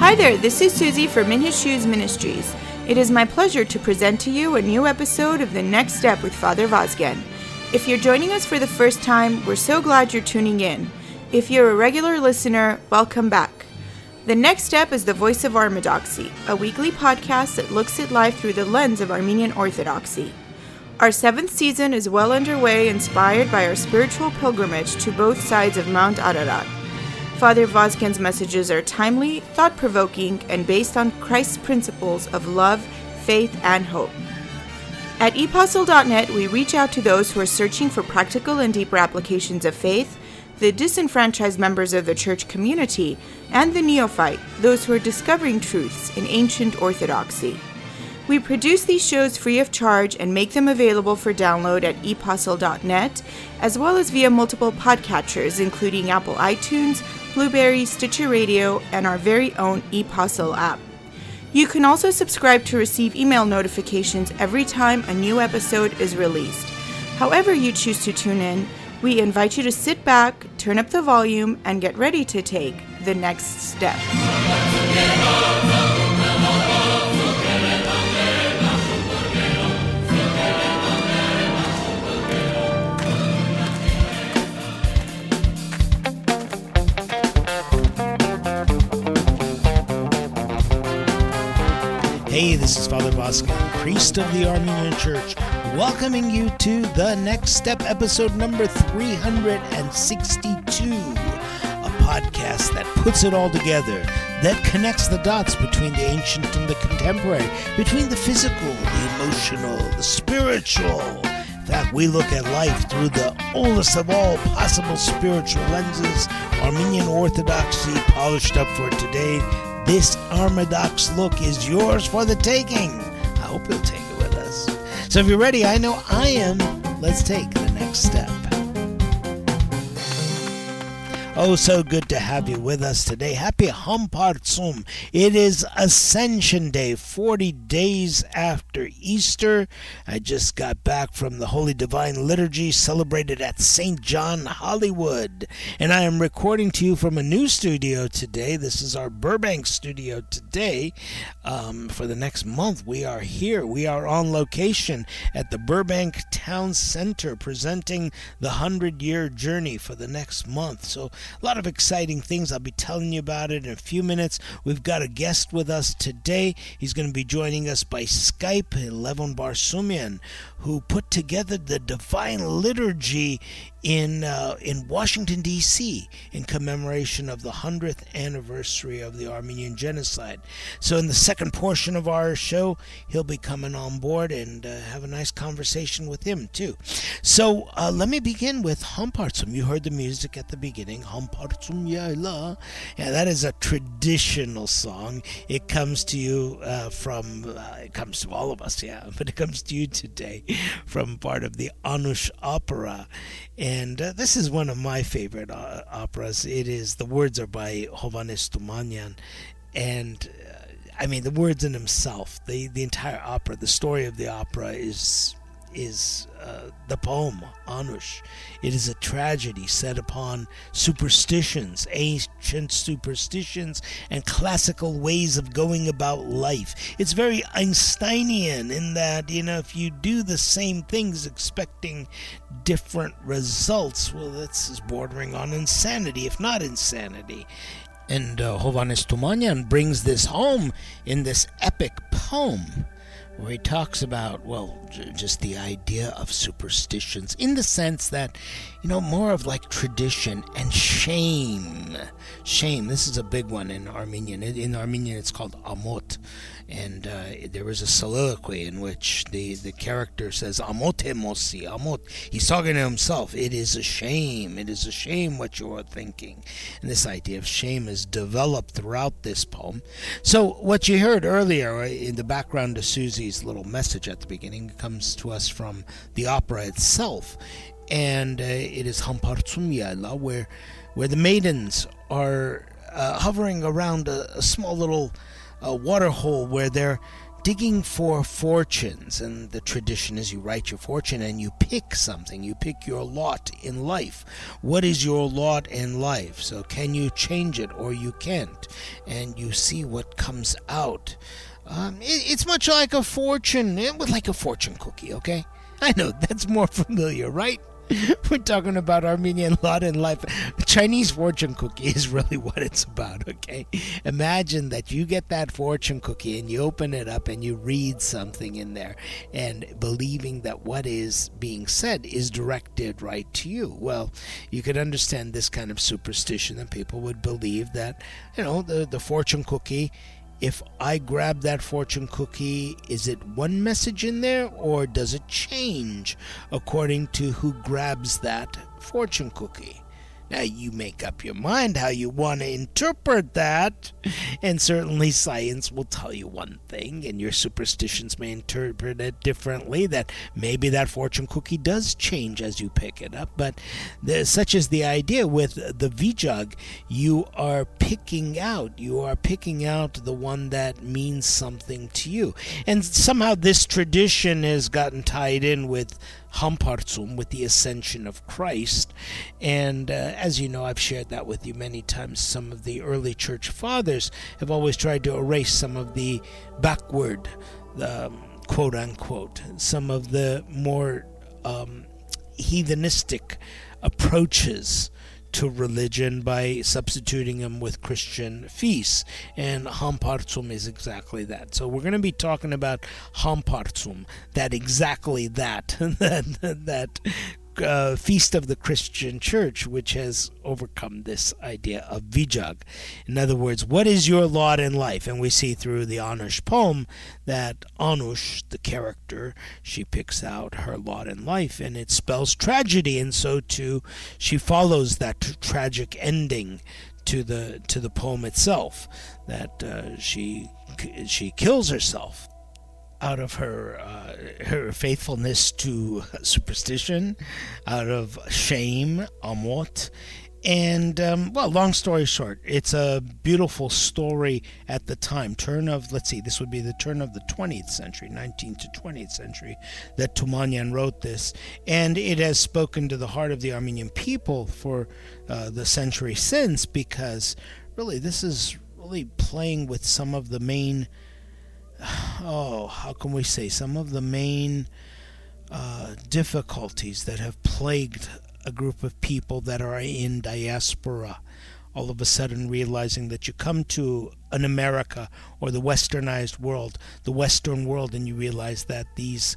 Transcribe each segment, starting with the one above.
Hi there, this is Susie from In His Shoes Ministries. It is my pleasure to present to you a new episode of The Next Step with Father Vazgen. If you're joining us for the first time, we're so glad you're tuning in. If you're a regular listener, welcome back. The Next Step is the Voice of Orthodoxy, a weekly podcast that looks at life through the lens of Armenian Orthodoxy. Our 7th season is well underway, inspired by our spiritual pilgrimage to both sides of Mount Ararat. Father Vazgen's messages are timely, thought-provoking, and based on Christ's principles of love, faith, and hope. At ePostle.net, we reach out to those who are searching for practical and deeper applications of faith, the disenfranchised members of the church community, and the neophyte, those who are discovering truths in ancient orthodoxy. We produce these shows free of charge and make them available for download at ePostle.net, as well as via multiple podcatchers, including Apple iTunes, Blueberry, Stitcher Radio, and our very own ePostle app. You can also subscribe to receive email notifications every time a new episode is released. However you choose to tune in, we invite you to sit back, turn up the volume, and get ready to take the next step. Hey, this is Father Vazgen, priest of the Armenian Church, welcoming you to The Next Step, episode number 362, a podcast that puts it all together, that connects the dots between the ancient and the contemporary, between the physical, the emotional, the spiritual. In fact, we look at life through the oldest of all possible spiritual lenses, Armenian Orthodoxy, polished up for today. This Armadox look is yours for the taking. I hope you'll take it with us. So if you're ready, I know I am. Let's take the next step. Oh, so good to have you with us today. Happy Hampartsum. It is Ascension Day, 40 days after Easter. I just got back from the Holy Divine Liturgy celebrated at St. John, Hollywood. And I am recording to you from a new studio today. This is our Burbank studio today. For the next month, we are here. We are on location at the Burbank Town Center presenting the 100-year journey for the next month. So a lot of exciting things. I'll be telling you about it in a few minutes. We've got a guest with us today. He's going to be joining us by Skype, Levon Barsumian, who put together the Divine Liturgy in Washington, D.C. in commemoration of the 100th anniversary of the Armenian Genocide. So in the second portion of our show, he'll be coming on board and have a nice conversation with him, too. So let me begin with Hampartsum. You heard the music at the beginning, Hampartsum Yaila. Yeah, that is a traditional song. It comes to you it comes to all of us, yeah, but it comes to you today from part of the Anush opera. And this is one of my favorite operas. The words are by Hovhannes Tumanyan. And, the words in themselves, the entire opera, the story of the opera is the poem, Anush. It is a tragedy set upon superstitions, ancient superstitions, and classical ways of going about life. It's very Einsteinian in that, if you do the same things expecting different results, well, that's bordering on insanity, if not insanity. And Hovhannes Tumanyan brings this home in this epic poem, where he talks about, just the idea of superstitions in the sense that, more of like tradition and shame. Shame, this is a big one in Armenian. In Armenian, it's called amot. And there was a soliloquy in which the character says, Amot emosi, amot. He's talking to himself. It is a shame. It is a shame what you are thinking. And this idea of shame is developed throughout this poem. So what you heard earlier in the background to Susie's little message at the beginning comes to us from the opera itself. And it is Hampartsum Yaila, where the maidens are hovering around a small little water hole where they're digging for fortunes, and the tradition is you write your fortune and you pick something. You pick your lot in life. What is your lot in life? So can you change it or you can't? And you see what comes out. It's much like a fortune, like a fortune cookie, okay? I know, that's more familiar, right? We're talking about Armenian lot in life. Chinese fortune cookie is really what it's about, okay? Imagine that you get that fortune cookie and you open it up and you read something in there and believing that what is being said is directed right to you. Well, you could understand this kind of superstition that people would believe that, the fortune cookie, if I grab that fortune cookie, is it one message in there or does it change according to who grabs that fortune cookie? Now, you make up your mind how you want to interpret that, and certainly science will tell you one thing, and your superstitions may interpret it differently, that maybe that fortune cookie does change as you pick it up, but such is the idea with the Vijag. You are picking out the one that means something to you. And somehow this tradition has gotten tied in with Hampartsum, with the ascension of Christ. And as you know, I've shared that with you many times. Some of the early church fathers have always tried to erase some of the backward, quote unquote, some of the more heathenistic approaches to religion by substituting them with Christian feasts, and Hampartsum is exactly that. So we're going to be talking about Hampartsum, that feast of the Christian church, which has overcome this idea of Vijag. In other words, what is your lot in life? And we see through the Anush poem that Anush, the character, she picks out her lot in life, and it spells tragedy, and so too she follows that tragic ending to the poem itself, that she kills herself out of her faithfulness to superstition, out of shame, amot. And, long story short, it's a beautiful story at the time. This would be the turn of the 20th century, 19th to 20th century, that Tumanyan wrote this. And it has spoken to the heart of the Armenian people for the century since, because really this is really playing with some of the main some of the main difficulties that have plagued a group of people that are in diaspora, all of a sudden realizing that you come to an America or the westernized world, the Western world, and you realize that these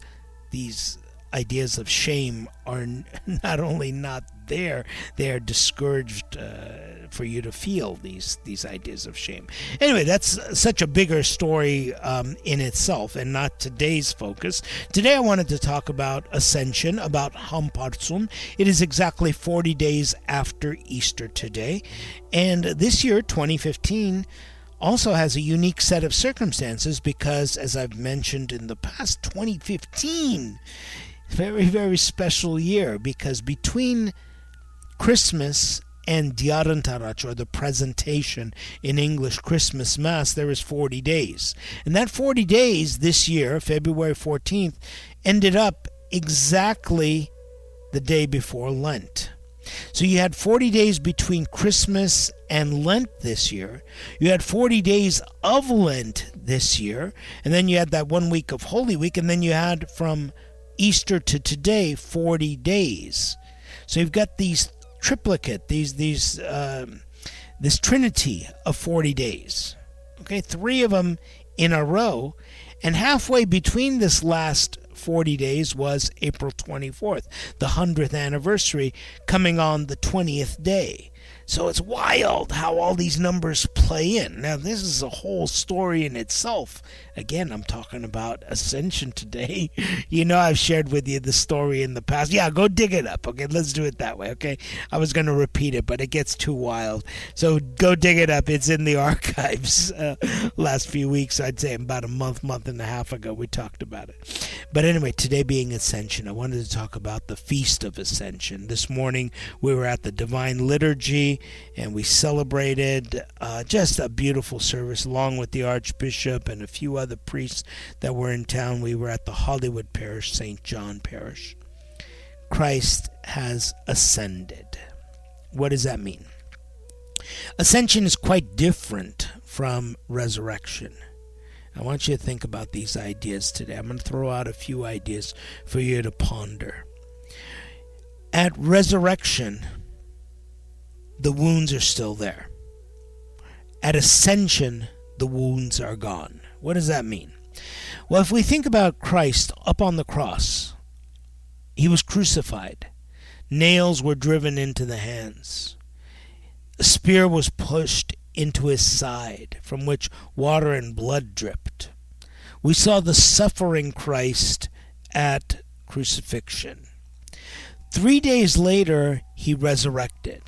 ideas of shame are not only not there, they are discouraged for you to feel these ideas of shame. Anyway, that's such a bigger story in itself, and not today's focus. Today I wanted to talk about Ascension, about Hampartsum. It is exactly 40 days after Easter today, and this year, 2015, also has a unique set of circumstances because, as I've mentioned in the past, 2015, very, very special year, because between Christmas and Diarın Taraç, or the presentation in English Christmas Mass, there is 40 days. And that 40 days this year, February 14th, ended up exactly the day before Lent. So you had 40 days between Christmas and Lent this year. You had 40 days of Lent this year. And then you had that 1 week of Holy Week. And then you had from Easter to today 40 days. So you've got these triplicate, this trinity of 40 days. Okay, 3 of them in a row. And halfway between this last 40 days was April 24th, the 100th anniversary, coming on the 20th day. So it's wild how all these numbers play in. Now, this is a whole story in itself. Again, I'm talking about Ascension today. You know, I've shared with you the story in the past. Yeah, go dig it up. Okay, let's do it that way. Okay, I was going to repeat it, but it gets too wild. So go dig it up. It's in the archives. Last few weeks, I'd say about a month and a half ago, we talked about it. But anyway, today being Ascension, I wanted to talk about the Feast of Ascension. This morning, we were at the Divine Liturgy. Sunday, and we celebrated just a beautiful service along with the Archbishop and a few other priests that were in town. We were at the Hollywood Parish, St. John Parish. Christ has ascended. What does that mean? Ascension is quite different from resurrection. I want you to think about these ideas today. I'm going to throw out a few ideas for you to ponder. At resurrection, the wounds are still there. At ascension, the wounds are gone. What does that mean? Well, if we think about Christ up on the cross, he was crucified. Nails were driven into the hands. A spear was pushed into his side, from which water and blood dripped. We saw the suffering Christ at crucifixion. 3 days later, he resurrected.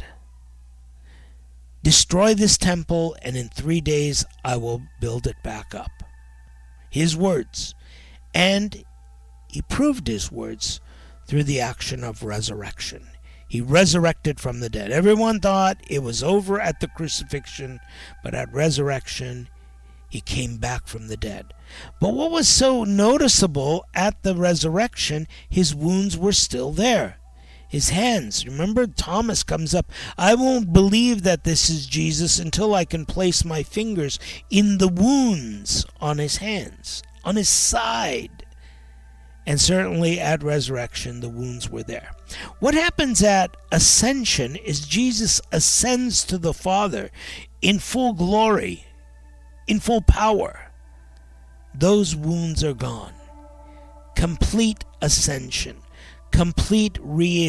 Destroy this temple, and in 3 days I will build it back up. His words. And he proved his words through the action of resurrection. He resurrected from the dead. Everyone thought it was over at the crucifixion, but at resurrection, he came back from the dead. But what was so noticeable at the resurrection, his wounds were still there. His hands, remember, Thomas comes up, I won't believe that this is Jesus until I can place my fingers in the wounds on his hands, on his side. And certainly at resurrection, the wounds were there. What happens at ascension is Jesus ascends to the Father in full glory, in full power. Those wounds are gone. Complete ascension, complete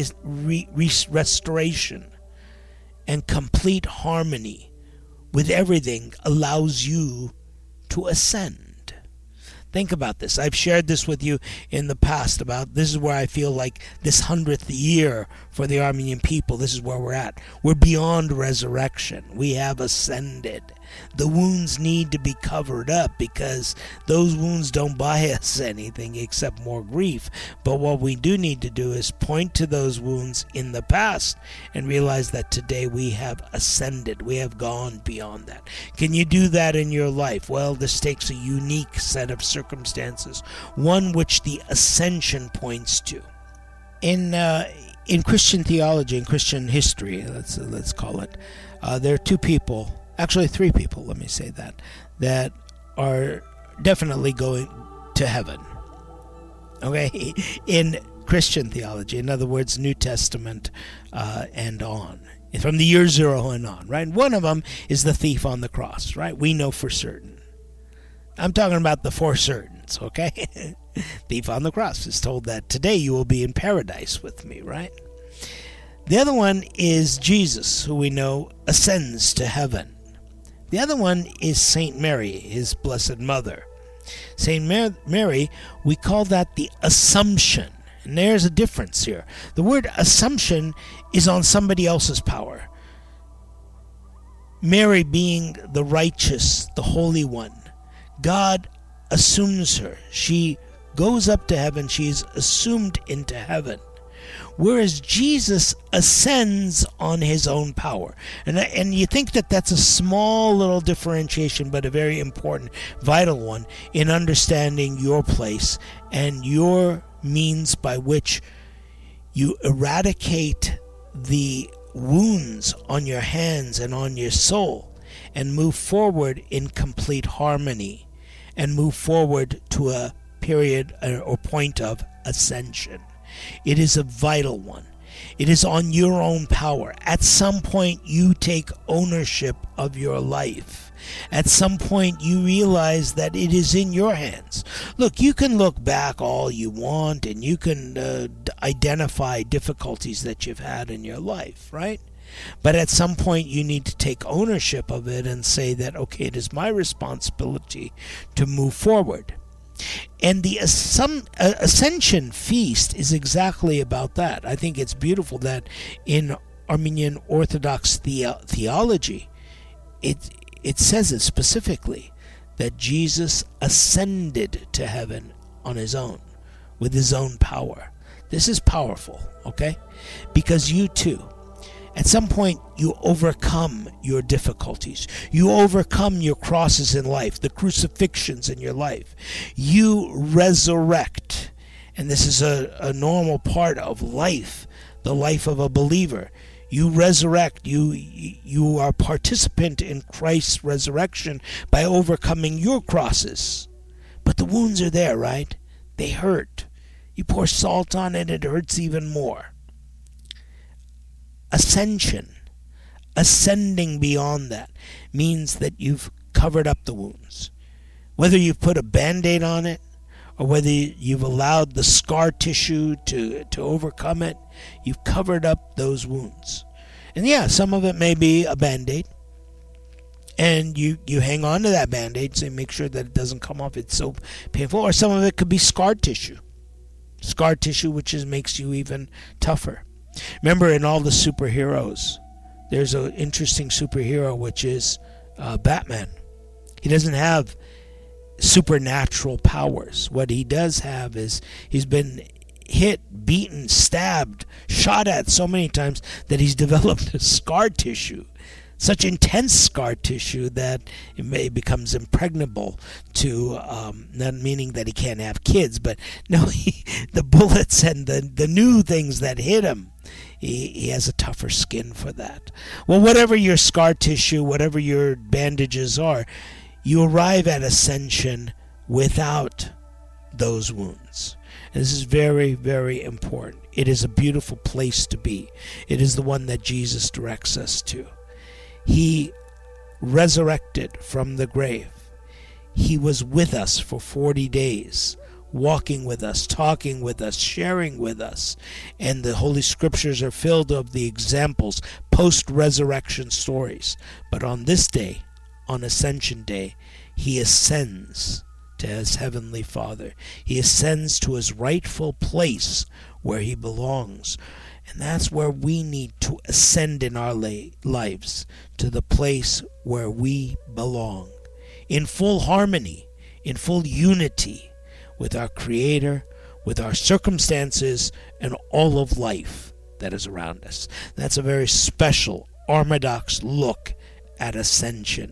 restoration, and complete harmony with everything allows you to ascend. Think about this. I've shared this with you in the past about this is where I feel like this 100th year for the Armenian people, this is where we're at. We're beyond resurrection. We have ascended. The wounds need to be covered up because those wounds don't buy us anything except more grief. But what we do need to do is point to those wounds in the past and realize that today we have ascended. We have gone beyond that. Can you do that in your life? Well, this takes a unique set of circumstances, one which the ascension points to. In Christian theology, in Christian history, let's call it, there are two people, actually three people, let me say that are definitely going to heaven. Okay? In Christian theology, in other words, New Testament and on. From the year zero and on, right? One of them is the thief on the cross, right? We know for certain. I'm talking about the for certains, okay? Thief on the cross is told that today you will be in paradise with me, right? The other one is Jesus, who we know ascends to heaven. The other one is Saint Mary, his blessed mother. Saint Mary, we call that the Assumption. And there's a difference here. The word assumption is on somebody else's power. Mary being the righteous, the Holy One. God assumes her. She goes up to heaven. She is assumed into heaven. Whereas Jesus ascends on his own power. And you think that that's a small little differentiation, but a very important, vital one in understanding your place and your means by which you eradicate the wounds on your hands and on your soul and move forward in complete harmony and move forward to a period or point of ascension. It is a vital one. It is on your own power. At some point, you take ownership of your life. At some point, you realize that it is in your hands. Look, you can look back all you want, and you can identify difficulties that you've had in your life, right? But at some point, you need to take ownership of it and say that, okay, it is my responsibility to move forward. And the Ascension Feast is exactly about that. I think it's beautiful that in Armenian Orthodox theology, it says it specifically, that Jesus ascended to heaven on his own, with his own power. This is powerful, okay? Because you too, At some point, you overcome your difficulties. You overcome your crosses in life, the crucifixions in your life. You resurrect. And this is a normal part of life, the life of a believer. You resurrect. You are a participant in Christ's resurrection by overcoming your crosses. But the wounds are there, right? They hurt. You pour salt on it, it hurts even more. Ascension, ascending beyond that, means that you've covered up the wounds. Whether you've put a Band-Aid on it, or whether you've allowed the scar tissue to overcome it, you've covered up those wounds. And yeah, some of it may be a Band-Aid, and you hang on to that Band-Aid so you make sure that it doesn't come off, it's so painful. Or some of it could be scar tissue. Scar tissue which makes you even tougher. Remember, in all the superheroes, there's an interesting superhero, which is Batman. He doesn't have supernatural powers. What he does have is he's been hit, beaten, stabbed, shot at so many times that he's developed a scar tissue. Such intense scar tissue that it becomes impregnable to, not meaning that he can't have kids, but no, the bullets and the new things that hit him, he has a tougher skin for that. Well, whatever your scar tissue, whatever your bandages are, you arrive at ascension without those wounds. And this is very, very important. It is a beautiful place to be. It is the one that Jesus directs us to. He resurrected from the grave. He was with us for 40 days, walking with us, talking with us, sharing with us. And the Holy Scriptures are filled of the examples, post-resurrection stories. But on this day, on Ascension Day, he ascends to his heavenly Father. He ascends to his rightful place where he belongs. And that's where we need to ascend in our lives, to the place where we belong, in full harmony, in full unity with our Creator, with our circumstances, and all of life that is around us. That's a very special, orthodox look at ascension.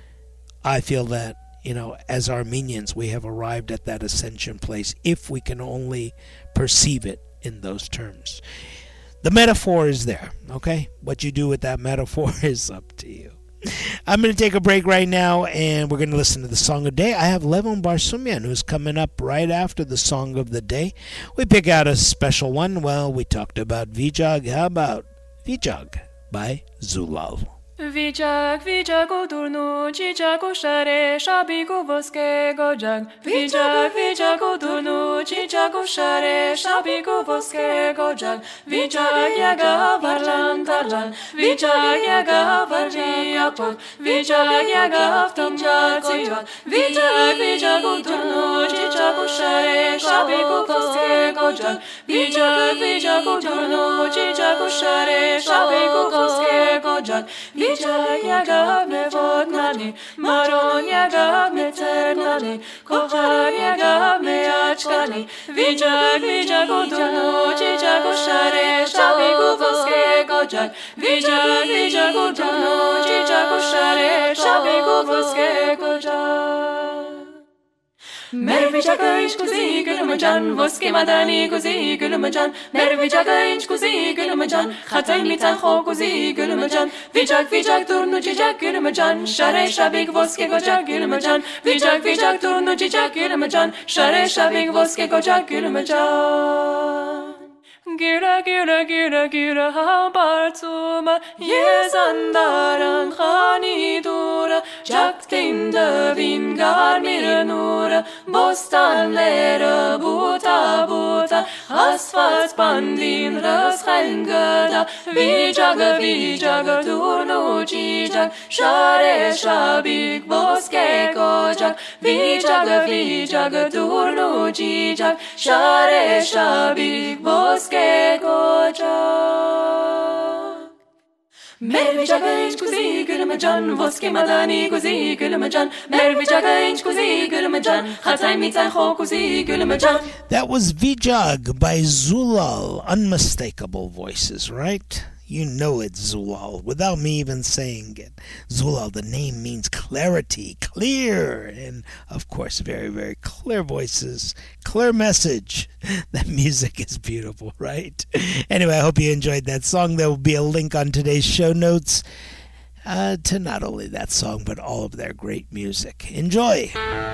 I feel that, as Armenians, we have arrived at that ascension place if we can only perceive it in those terms. The metaphor is there, okay? What you do with that metaphor is up to you. I'm going to take a break right now, and we're going to listen to the Song of the Day. I have Levon Barsumyan, who's coming up right after the Song of the Day. We pick out a special one. Well, we talked about Vijag. How about Vijag by Zulal? Vijag, Vijago durnu, Jijago share, Shabigo voske gojag. Vijag, Vijago durnu, Jijago share, Shabigo voske gojag. Vijag yaga varlan tarlan, Vijag yaga varliapot, Vijag yaga tamja tsivat. Vijag, Vijago durnu, Jijago share, Shabigo voske gojag. Vijag, Vijago durnu, Jijago share, Shabigo voske gojag. Vijag yagav mevod nani, Maron yagav meternani, Kohar yagav meachkani. Vijag, Vijag udunu, Jijag ushare, Shabigu voske gojag. Vijag, Vijag udunu, Jijag ushare, Shabigu voske gojag. Mer vijaga inch kuzi gulumajan, voske madani kuzi gulumajan. Mer vijaga inch kuzi gulumajan, khatay mitan kho kuzi gulumajan. Vijag, Vijag durnu jijag gulumajan, share shabig voske gojag gulumajan. Vijag, Vijag durnu jijag gulumajan, share shabig voske gojag gulumajan. Gira, gira, gira, gira, ha bartuma, yezandaran khani dura, jaktim devin gar miranura, bostanlere buta buta, asfalt bandin röschengada, vijaga, vijaga, durnu jijag, share shabig boske gojag, vijaga, vijaga, durnu jijag, share shabig boske gojag. Mer vijaga inch kuzi gulumajan, voske madani kuzi gulumajan. Mer vijaga inch kuzi gulumajan, khatay mitan kho kuzi gulumajan. That was Vijag by Zulal. Unmistakable voices, right? You know it's Zulal without me even saying it. Zulal, the name means clarity, clear, and of course, very, very clear voices, clear message. That music is beautiful, right? Anyway, I hope you enjoyed that song. There will be a link on today's show notes to not only that song, but all of their great music. Enjoy!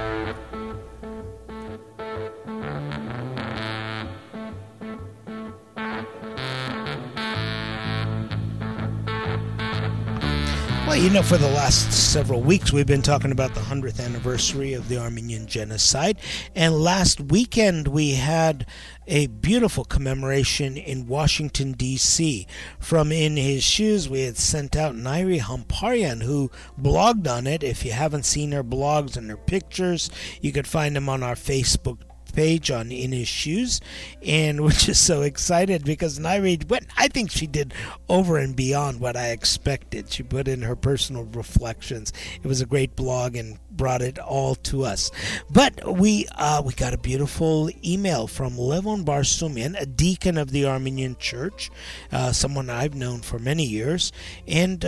Well, for the last several weeks, we've been talking about the 100th anniversary of the Armenian Genocide. And last weekend, we had a beautiful commemoration in Washington, D.C. From In His Shoes, we had sent out Nairi Hamparian, who blogged on it. If you haven't seen her blogs and her pictures, you could find them on our Facebook page on In His Shoes, and we're just so excited because Nairi, I think she did over and beyond what I expected. She put in her personal reflections. It was a great blog and brought it all to us. But we got a beautiful email from Levon Barsumian, a deacon of the Armenian Church, someone I've known for many years, and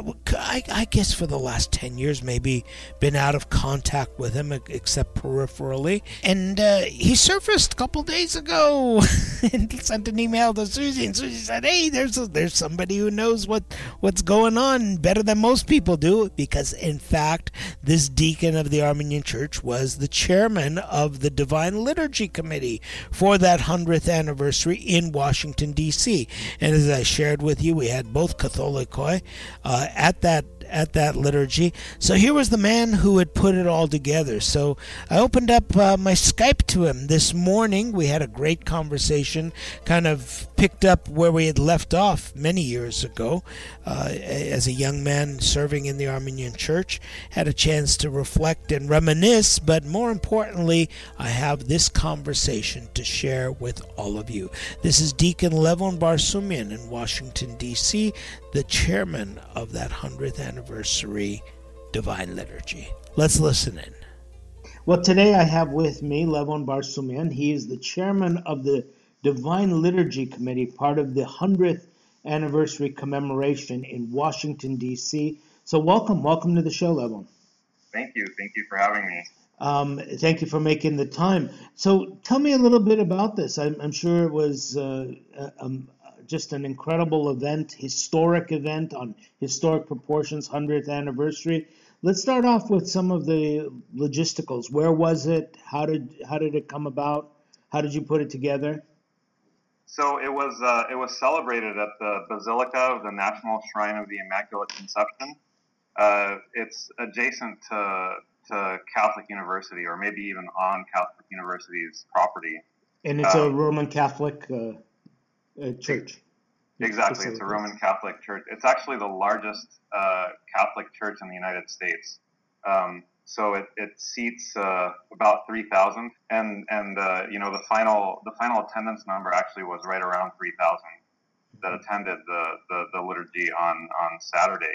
I guess for the last 10 years maybe been out of contact with him except peripherally. And he surfaced a couple days ago and sent an email to Susie, and Susie said, hey, there's somebody who knows what's going on better than most people do, because in fact this deacon of the Armenian Church was the chairman of the Divine Liturgy Committee for that 100th anniversary in Washington, D.C. And as I shared with you, we had both Catholicoi at that liturgy. So here was the man who had put it all together. So I opened up my Skype to him this morning. We had a great conversation, kind of picked up where we had left off many years ago. As a young man serving in the Armenian Church, had a chance to reflect and reminisce, but more importantly, I have this conversation to share with all of you. This is Deacon Levon Barsumian in Washington, D.C., the chairman of that 100th anniversary Divine Liturgy. Let's listen in. Well, today I have with me Levon Barsumian. He is the chairman of the Divine Liturgy Committee, part of the 100th anniversary commemoration in Washington, D.C. So welcome to the show, Levon. Thank you for having me. Thank you for making the time. So tell me a little bit about this. I'm sure it was just an incredible event, historic event on historic proportions, 100th anniversary. Let's start off with some of the logisticals. Where was it? How did it come about? How did you put it together? So it was celebrated at the Basilica of the National Shrine of the Immaculate Conception. It's adjacent to Catholic University, or maybe even on Catholic University's property. And it's a Roman Catholic church. Exactly, it's a Roman Catholic church. It's actually the largest Catholic church in the United States. So it seats about 3,000, and the final attendance number actually was right around 3,000 that attended the liturgy on Saturday.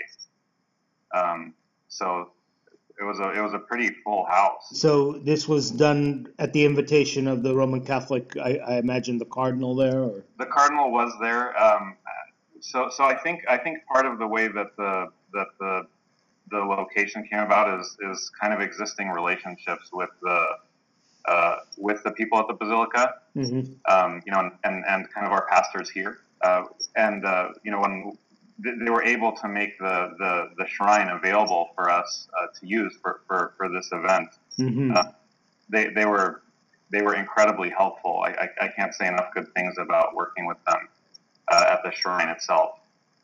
So it was a pretty full house. So this was done at the invitation of the Roman Catholic, I imagine the cardinal there, or? The cardinal was there. So I think part of the way that the location came about is kind of existing relationships with the people at the Basilica, and kind of our pastors here, when they were able to make the shrine available for us to use for this event. They were incredibly helpful. I can't say enough good things about working with them at the shrine itself.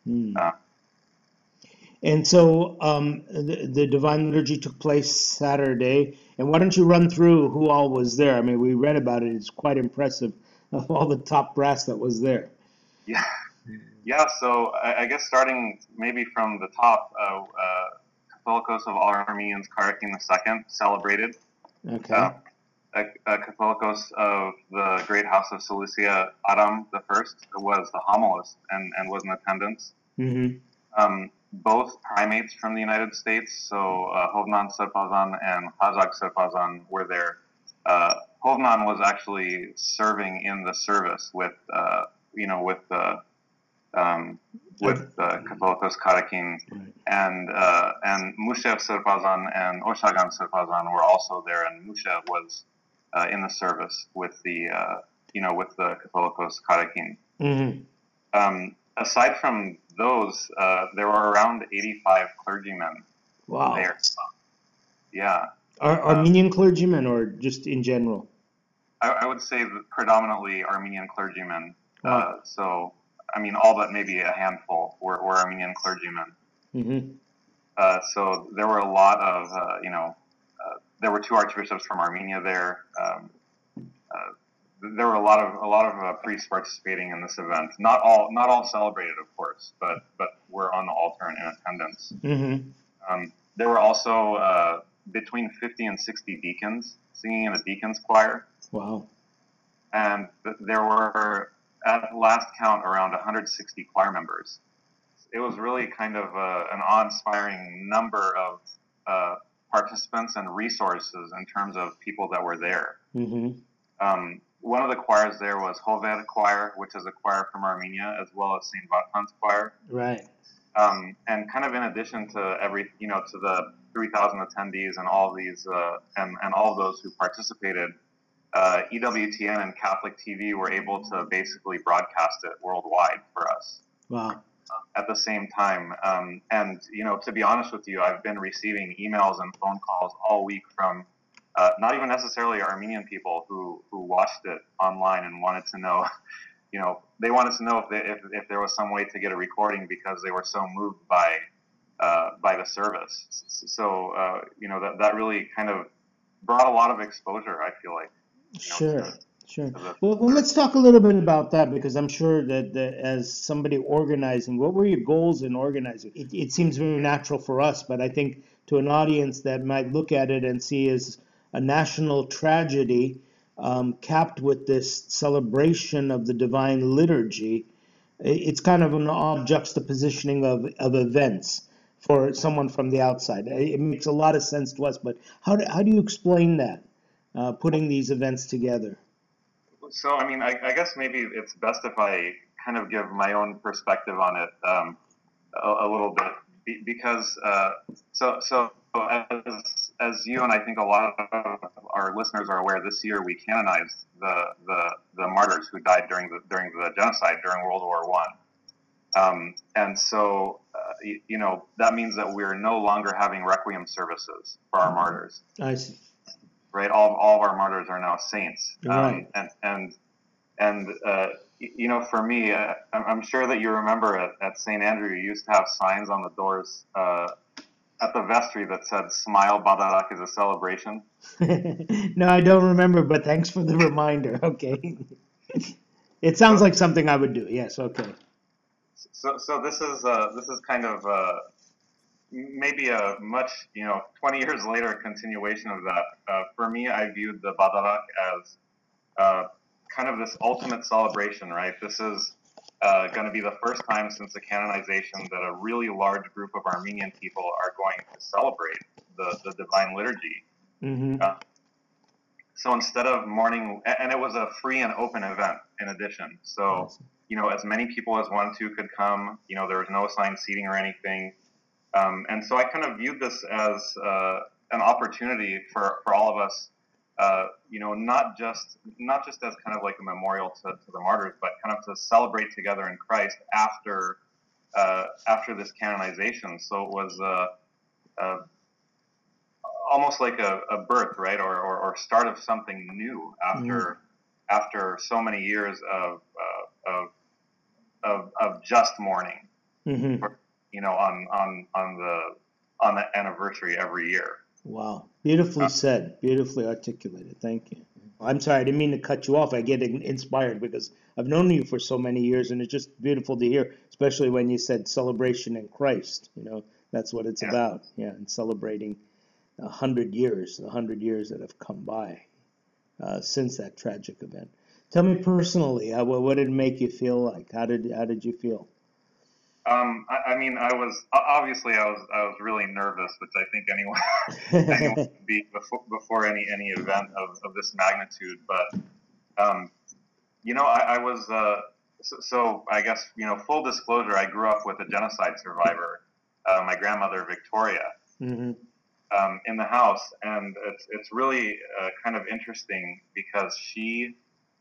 And so the Divine Liturgy took place Saturday. And why don't you run through who all was there? I mean, we read about it. It's quite impressive of all the top brass that was there. Yeah. So I guess starting maybe from the top, Catholicos of all Armenians, Karakin II celebrated. Okay. Catholicos of the Great House of Cilicia, Adam I, was the homilist and was in attendance. Both primates from the United States, so Hovnan Serpazan and Khazak Serpazan were there. Hovnan was actually serving in the service with Catholicos Karakin, and Mushe Sirpazan and Oshagan Sirpazan were also there, and Mushe was in the service with the with the Catholicos Karakin. Mm-hmm. Aside from those, there were around 85 clergymen there. Yeah. Armenian clergymen, or just in general? I would say that predominantly Armenian clergymen. Wow. So, I mean, all but maybe a handful were Armenian clergymen. Mm-hmm. So there were a lot of, there were 2 archbishops from Armenia there. There were a lot of priests participating in this event. Not all celebrated, of course, but were on the altar and in attendance. Mm-hmm. There were also between 50 and 60 deacons singing in a deacon's choir. Wow. And there were, at last count, around 160 choir members. It was really kind of an awe-inspiring number of participants and resources in terms of people that were there. Mm-hmm. One of the choirs there was Hover Choir, which is a choir from Armenia, as well as St. Vatan's Choir. Right. And kind of in addition to to the 3,000 attendees and all these, and all of those who participated, EWTN and Catholic TV were able to basically broadcast it worldwide for us. Wow. At the same time. And, to be honest with you, I've been receiving emails and phone calls all week from not even necessarily Armenian people who watched it online and wanted to know, they wanted to know if there was some way to get a recording because they were so moved by the service. So, that really kind of brought a lot of exposure, I feel like. Sure. Well, let's talk a little bit about that, because I'm sure that as somebody organizing, what were your goals in organizing? It seems very natural for us, but I think to an audience that might look at it and see as a national tragedy, capped with this celebration of the divine liturgy, it's kind of an odd juxtapositioning of events for someone from the outside. It makes a lot of sense to us, but how do you explain that, putting these events together? So, I mean, I guess maybe it's best if I kind of give my own perspective on it a little bit, because as you and I think a lot of our listeners are aware, this year we canonized the martyrs who died during the genocide during World War I, and so that means that we're no longer having requiem services for our martyrs. I see. Right, all of our martyrs are now saints, right. And for me, I'm sure that you remember at St. Andrew, you used to have signs on the doors at the vestry that said "Smile, Badarak is a celebration." No, I don't remember, but thanks for the reminder. Okay, it sounds like something I would do. Yes, okay. So this is kind of maybe a much 20 years later continuation of that. For me, I viewed the Badarak as kind of this ultimate celebration, right? This is going to be the first time since the canonization that a really large group of Armenian people are going to celebrate the Divine Liturgy. Mm-hmm. So instead of mourning, and it was a free and open event in addition. So, Awesome. As many people as wanted to could come. There was no assigned seating or anything. And so I kind of viewed this as an opportunity for all of us, not just as kind of like a memorial to the martyrs, but kind of to celebrate together in Christ after this canonization. So it was almost like a birth, right, or start of something new after so many years of just mourning. Mm-hmm. On the anniversary every year. Wow. Beautifully said. Beautifully articulated. Thank you. I'm sorry, I didn't mean to cut you off. I get inspired because I've known you for so many years, and it's just beautiful to hear, especially when you said celebration in Christ. That's what it's about. Yeah, and celebrating 100 years that have come by since that tragic event. Tell me personally, what did it make you feel like? How did you feel? I was really nervous, which I think anyone would be before any event of this magnitude. But I was so I guess, full disclosure, I grew up with a genocide survivor, my grandmother Victoria, in the house, and it's really kind of interesting because she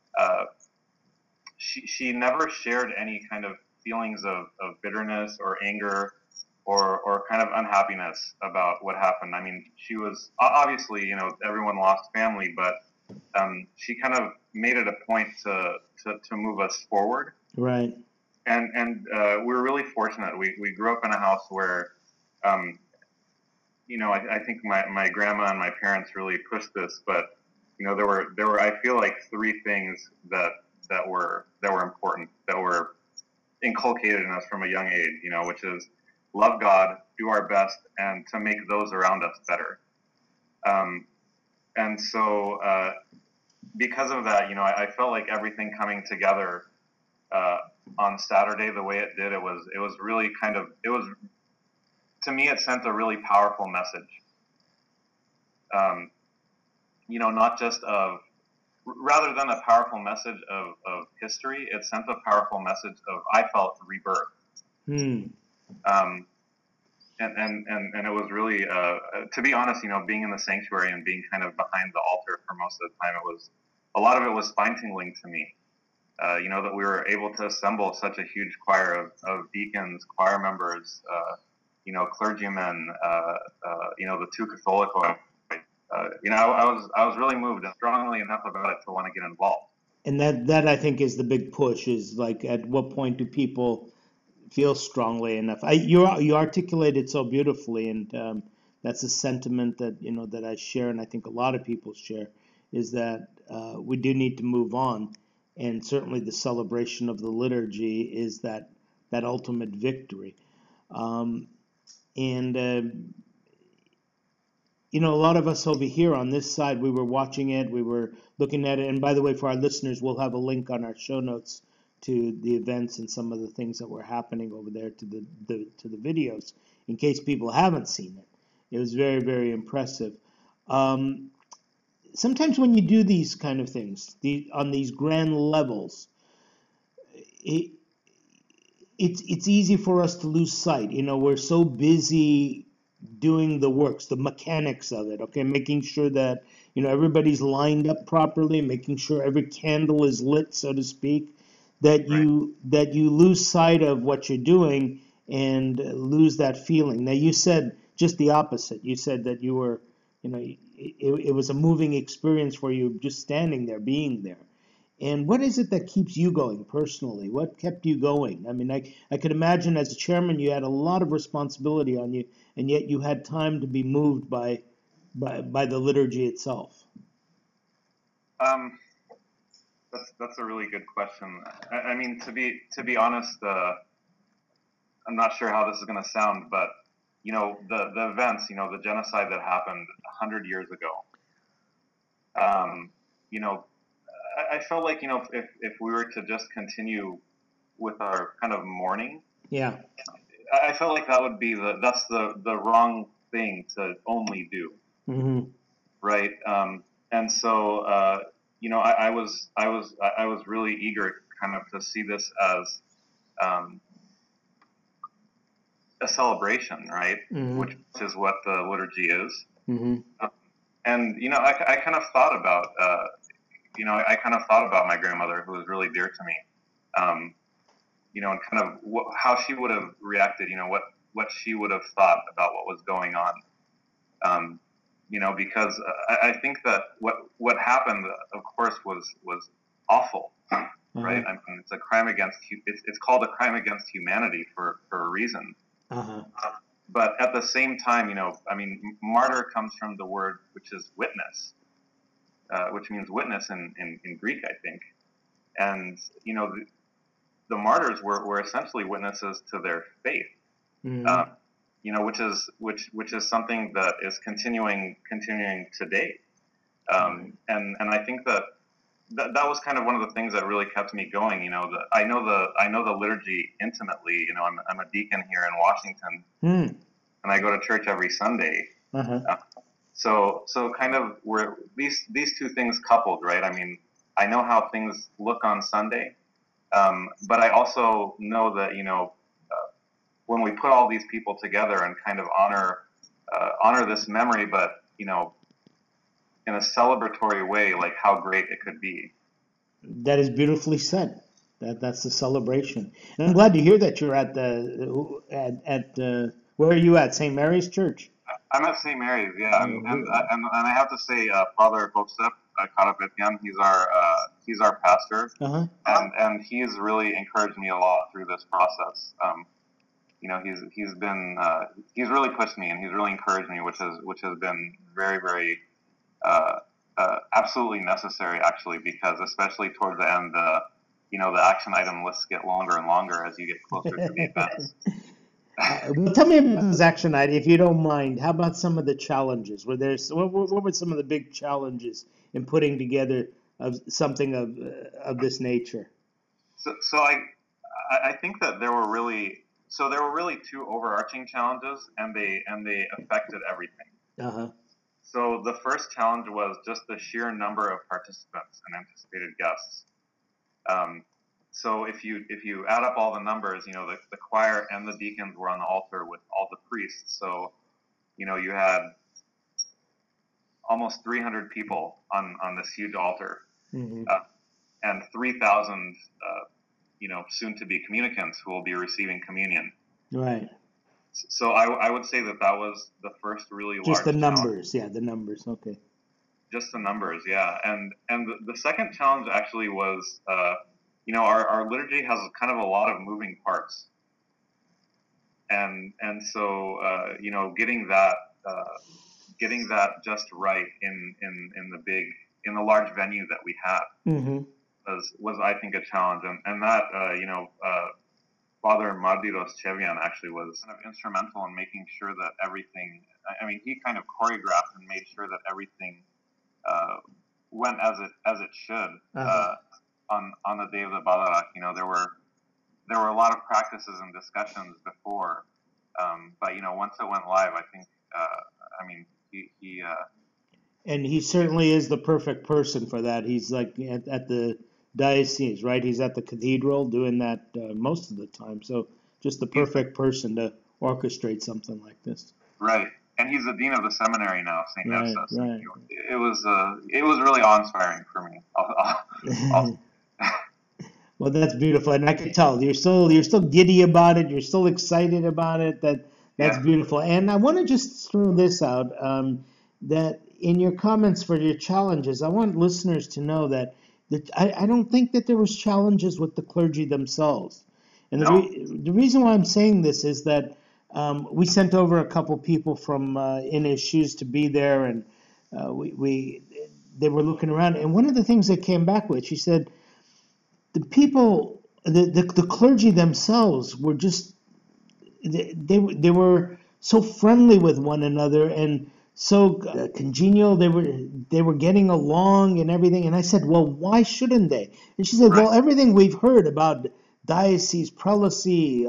never shared any kind of feelings of bitterness or anger or kind of unhappiness about what happened. I mean, she was obviously, everyone lost family, but she kind of made it a point to move us forward. Right. And we were really fortunate. We grew up in a house where, I think my grandma and my parents really pushed this, but there were I feel like three things that were important, that were inculcated in us from a young age, which is love God, do our best, and to make those around us better. And so because of that, I felt like everything coming together on Saturday the way it did, it was really to me, it sent a really powerful message. Not just rather than a powerful message of history, it sent a powerful message of, I felt, rebirth. And it was really, to be honest, being in the sanctuary and being kind of behind the altar for most of the time, a lot of it was spine-tingling to me. That we were able to assemble such a huge choir of deacons, choir members, clergymen, the two Catholicos. I was really moved strongly enough about it to want to get involved. And that I think is the big push, is like, at what point do people feel strongly enough? You articulate it so beautifully, and that's a sentiment that that I share, and I think a lot of people share, is that we do need to move on, and certainly the celebration of the liturgy is that ultimate victory. A lot of us over here on this side, we were watching it, we were looking at it, and by the way, for our listeners, we'll have a link on our show notes to the events and some of the things that were happening over there, to the videos, in case people haven't seen it. It was very, very impressive. Sometimes when you do these kind of things, on these grand levels, it's easy for us to lose sight. We're so busy doing the works, the mechanics of it, okay, making sure that everybody's lined up properly, making sure every candle is lit, so to speak, that you lose sight of what you're doing and lose that feeling. Now, you said just the opposite. You said that you were, it was a moving experience for you, just standing there, being there. And what is it that keeps you going personally? What kept you going? I mean, I could imagine as a chairman you had a lot of responsibility on you, and yet you had time to be moved by the liturgy itself. That's a really good question. I mean, to be honest, I'm not sure how this is going to sound, but the events, the genocide that happened 100 years ago. I felt like if we were to just continue with our kind of mourning, I felt like that would be that's the wrong thing to only do, right? And so I was really eager kind of to see this as a celebration, right? Which is what the liturgy is. And I kind of thought about my grandmother, who was really dear to me, and kind of how she would have reacted, what she would have thought about what was going on. Because I think that what happened, of course, was awful, right? I mean, it's a crime it's called a crime against humanity for a reason. But at the same time, I mean, martyr comes from the word which is witness, which means witness in Greek, I think. And, the martyrs were essentially witnesses to their faith, which is something that is continuing today. And I think that was kind of one of the things that really kept me going. I know the liturgy intimately. I'm a deacon here in Washington, and I go to church every Sunday. So kind of these two things coupled, right? I mean, I know how things look on Sunday, But I also know that, when we put all these people together and kind of honor this memory, but, in a celebratory way, like how great it could be. That is beautifully said. That's the celebration. And I'm glad to hear that you're at where are you at? St. Mary's Church? I'm at St. Mary's, yeah. And I have to say, Father Josep Karapetyan, he's our pastor. Uh-huh. And he's really encouraged me a lot through this process. He's really pushed me and he's really encouraged me, which has been very, very absolutely necessary, actually, because especially towards the end, the action item lists get longer and longer as you get closer to the events. Well, tell me about those action items, if you don't mind. How about some of the challenges? What were some of the big challenges in putting together something of this nature? So I think that there were really two overarching challenges, and they affected everything. Uh-huh. So the first challenge was just the sheer number of participants and anticipated guests. So if you add up all the numbers, the choir and the deacons were on the altar with all the priests. So, you had almost 300 people on this huge altar, mm-hmm. And 3,000, soon-to-be communicants who will be receiving communion. Right. So I would say that was the first really large just the numbers, challenge. Yeah, the numbers. Okay. Just the numbers, yeah. And the second challenge actually was, our liturgy has kind of a lot of moving parts, and so getting that just right in the large venue that we had, mm-hmm. was I think a challenge, and that Father Mardiros Chevian actually was kind of instrumental in making sure that everything. I mean, he kind of choreographed and made sure that everything went as it should. Uh-huh. On the day of the Balarak, there were a lot of practices and discussions before, but once it went live, I think, he and he certainly is the perfect person for that. He's like at the diocese, right? He's at the cathedral doing that most of the time. So just the perfect person to orchestrate something like this. Right. And he's the dean of the seminary now, St. Right, Nefsas. right. It was really awe-inspiring for me. I'll Well, that's beautiful, and I can tell you're still giddy about it. You're still excited about it. That's beautiful. And I want to just throw this out, that in your comments for your challenges, I want listeners to know that I don't think that there was challenges with the clergy themselves. And the reason why I'm saying this is that we sent over a couple people from In His Shoes to be there, and they were looking around. And one of the things they came back with, she said, the people, the clergy themselves were just, they were so friendly with one another and so congenial. They were getting along and everything. And I said, well, why shouldn't they? And she said, right. Well, everything we've heard about diocese, prelacy,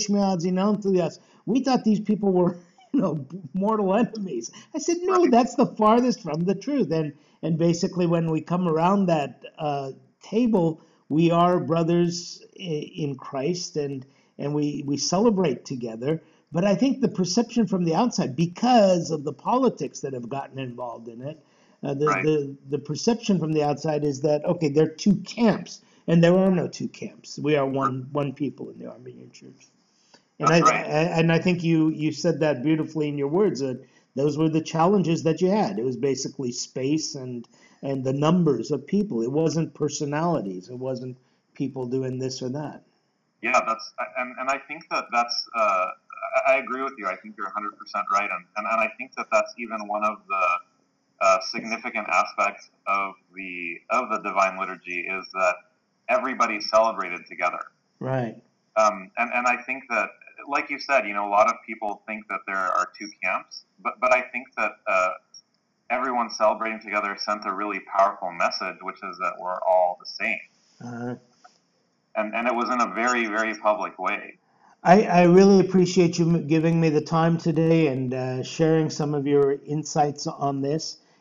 we thought these people were, mortal enemies. I said, no, right. That's the farthest from the truth. And basically when we come around that table, we are brothers in Christ, and we celebrate together. But I think the perception from the outside, because of the politics that have gotten involved in it, the perception from the outside is that, okay, there are two camps, and there are no two camps. We are one people in the Armenian Church. And I think you said that beautifully in your words. That those were the challenges that you had. It was basically space and the numbers of people. It wasn't personalities. It wasn't people doing this or that. Yeah, and I think that's. I agree with you. I think you're 100% right, and I think that's even one of the significant aspects of the Divine Liturgy is that everybody celebrated together. Right. And I think that, like you said, a lot of people think that there are two camps, but I think that everyone celebrating together sent a really powerful message, which is that we're all the same. Uh-huh. And it was in a very, very public way. I really appreciate you giving me the time today and sharing some of your insights on this.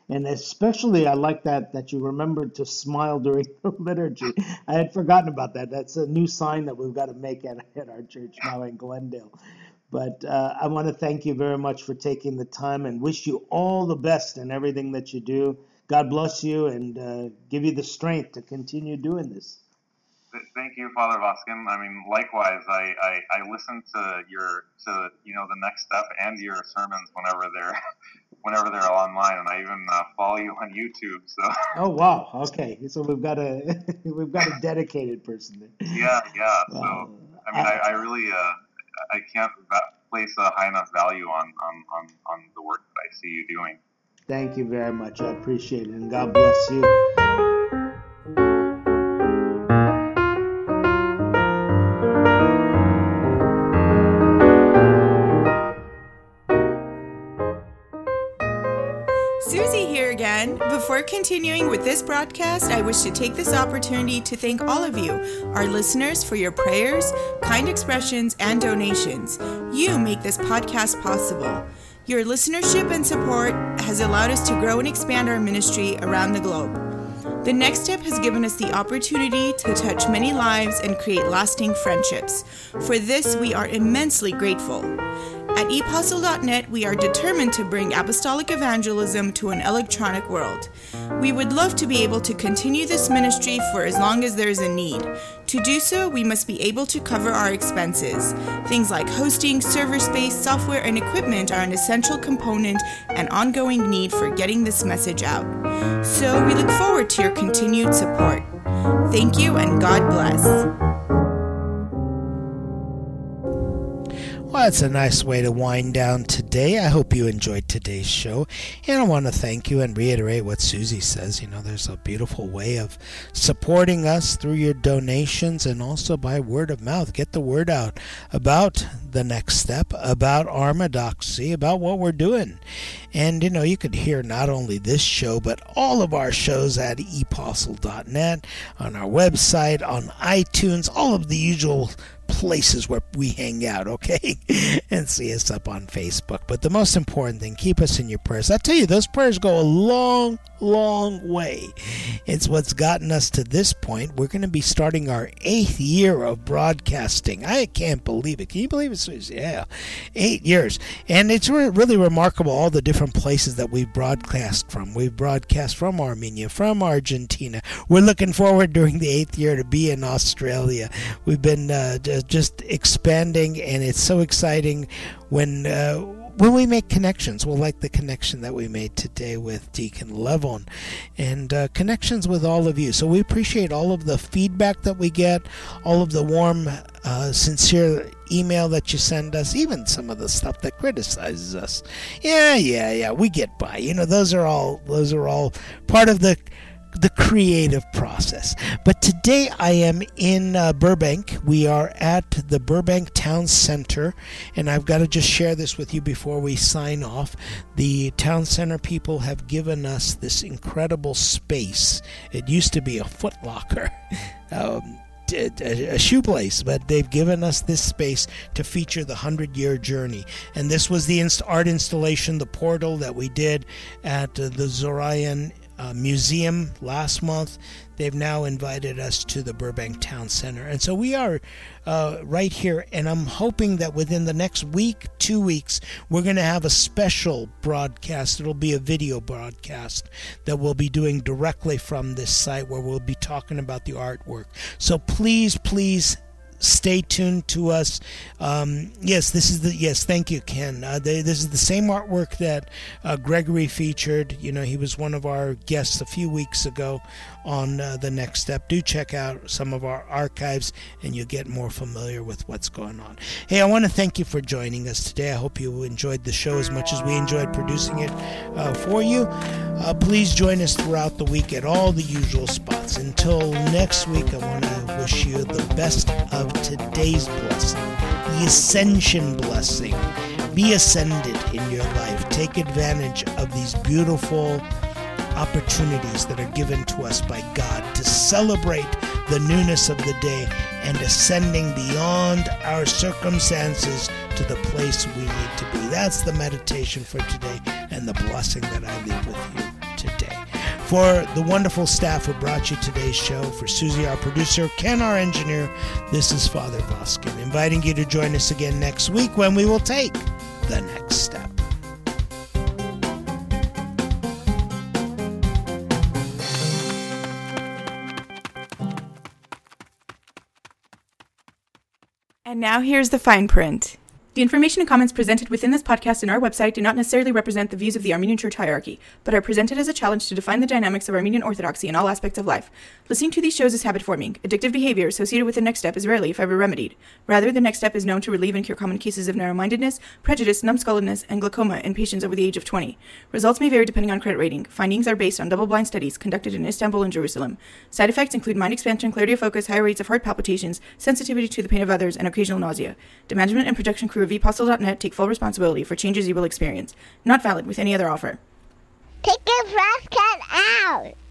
And especially, I like that you remembered to smile during the liturgy. I had forgotten about that. That's a new sign that we've got to make at our church now in Glendale. But I want to thank you very much for taking the time and wish you all the best in everything that you do. God bless you and give you the strength to continue doing this. Thank you, Father Voskin. I mean, likewise, I listen to the Next Step and your sermons whenever they're online, and I even follow you on YouTube. So. Oh wow! Okay, so we've got a dedicated person there. Yeah. So I mean, I really I can't place a high enough value on the work that I see you doing. Thank you very much. I appreciate it, and God bless you. Susie here again. Before continuing with this broadcast, I wish to take this opportunity to thank all of you, our listeners, for your prayers, kind expressions, and donations. You make this podcast possible. Your listenership and support has allowed us to grow and expand our ministry around the globe. The Next Step has given us the opportunity to touch many lives and create lasting friendships. For this, we are immensely grateful. At ePostle.net, we are determined to bring apostolic evangelism to an electronic world. We would love to be able to continue this ministry for as long as there is a need. To do so, we must be able to cover our expenses. Things like hosting, server space, software, and equipment are an essential component and ongoing need for getting this message out. So we look forward to your continued support. Thank you and God bless. Well, it's a nice way to wind down today. I hope you enjoyed today's show. And I want to thank you and reiterate what Susie says. You know, there's a beautiful way of supporting us through your donations and also by word of mouth. Get the word out about the Next Step, about Armadoxy, about what we're doing. And, you know, you could hear not only this show, but all of our shows at ePostle.net, on our website, on iTunes, all of the usual places where we hang out, okay? And see us up on Facebook. But the most important thing, keep us in your prayers. I tell you, those prayers go a long, long way. It's what's gotten us to this point. We're going to be starting our 8th year of broadcasting. I can't believe it. Can you believe it? Yeah, 8 years. And it's really remarkable, all the different places that we've broadcast from. We've broadcast from Armenia, from Argentina. We're looking forward during the 8th year to be in Australia. We've been just expanding, and it's so exciting when we make connections. Well, like the connection that we made today with Deacon Levon, and connections with all of you. So we appreciate all of the feedback that we get, all of the warm, sincere email that you send us, even some of the stuff that criticizes us. Yeah, we get by. You know, those are all part of the creative process. But today I am in Burbank. We are at the Burbank Town Center, and I've got to just share this with you before we sign off. The Town Center people have given us this incredible space. It used to be a Foot Locker, a shoe place, but they've given us this space to feature the 100-year journey. And this was the art installation, the portal that we did at the Zorayan Museum last month. They've now invited us to the Burbank Town Center. And so we are right here, and I'm hoping that within the next week, 2 weeks, we're going to have a special broadcast. It'll be a video broadcast that we'll be doing directly from this site, where we'll be talking about the artwork. So please stay tuned to us. Thank you, Ken. This is the same artwork that Gregory featured. You know, he was one of our guests a few weeks ago on The Next Step. Do check out some of our archives, and you'll get more familiar with what's going on. Hey, I want to thank you for joining us today. I hope you enjoyed the show as much as we enjoyed producing it for you. Please join us throughout the week at all the usual spots. Until next week, I want to wish you the best of today's blessing, the ascension blessing. Be ascended in your life. Take advantage of these beautiful opportunities that are given to us by God to celebrate the newness of the day and ascending beyond our circumstances to the place we need to be. That's the meditation for today and the blessing that I leave with you For the wonderful staff who brought you today's show, for Susie, our producer, Ken, our engineer, this is Father Voskin, inviting you to join us again next week when we will take the next step. And now here's the fine print. The information and comments presented within this podcast and our website do not necessarily represent the views of the Armenian Church hierarchy, but are presented as a challenge to define the dynamics of Armenian Orthodoxy in all aspects of life. Listening to these shows is habit-forming. Addictive behavior associated with the next step is rarely, if ever, remedied. Rather, the next step is known to relieve and cure common cases of narrow-mindedness, prejudice, numbskulledness, and glaucoma in patients over the age of 20. Results may vary depending on credit rating. Findings are based on double-blind studies conducted in Istanbul and Jerusalem. Side effects include mind expansion, clarity of focus, higher rates of heart palpitations, sensitivity to the pain of others, and occasional nausea. The management and production crew of ePostal.net take full responsibility for changes you will experience. Not valid with any other offer. Take your trash can out!